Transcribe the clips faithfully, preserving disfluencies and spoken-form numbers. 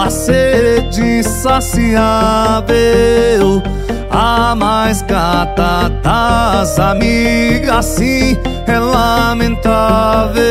a sede insaciável, a mais gata das amigas, assim é lamentável.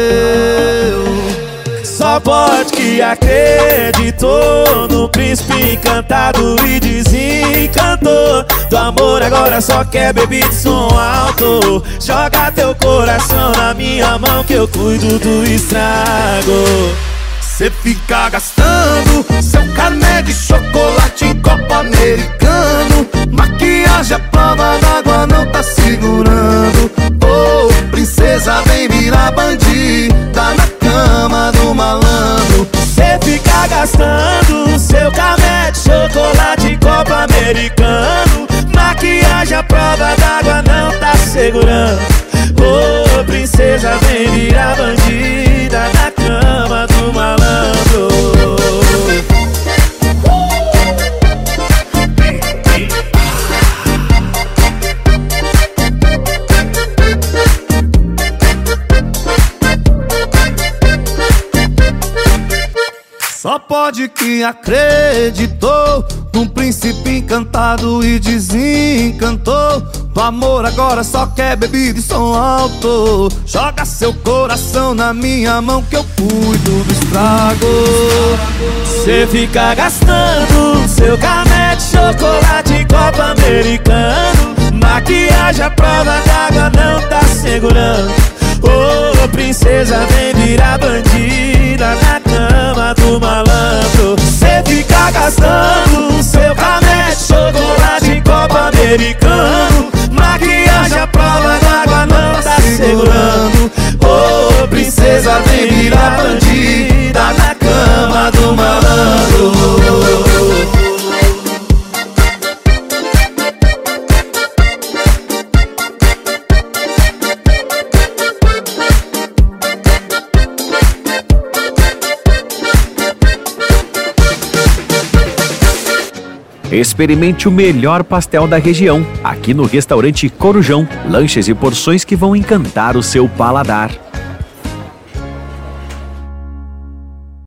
Só pode que acreditou no príncipe encantado e desencantou. Do amor agora só quer beber de som alto. Joga teu coração na minha mão que eu cuido do estrago. Cê fica gastando seu carné de chocolate em copo americano. Maquiagem à prova d'água não tá segurando. Oh, princesa, vem virar bandida na cama do malandro. Cê fica gastando seu carné de chocolate em copo americano. Maquiagem à prova d'água não tá segurando. Oh, princesa, vem virar bandida na cama do malandro. Só pode que acreditou num príncipe encantado e desencantou. Do amor agora só quer bebida e som alto. Joga seu coração na minha mão que eu cuido do estrago. Cê fica gastando seu carné de chocolate em copo americano. Maquiagem à prova d'água não tá segurando. Oh, princesa, vem virar bandida na cama do malandro. Cê fica gastando seu carné de chocolate em copo americano. Maquiagem à prova d'água não tá segurando. Oh, princesa, vem virar bandida na cama do malandro. Experimente o melhor pastel da região, aqui no restaurante Corujão. Lanches e porções que vão encantar o seu paladar.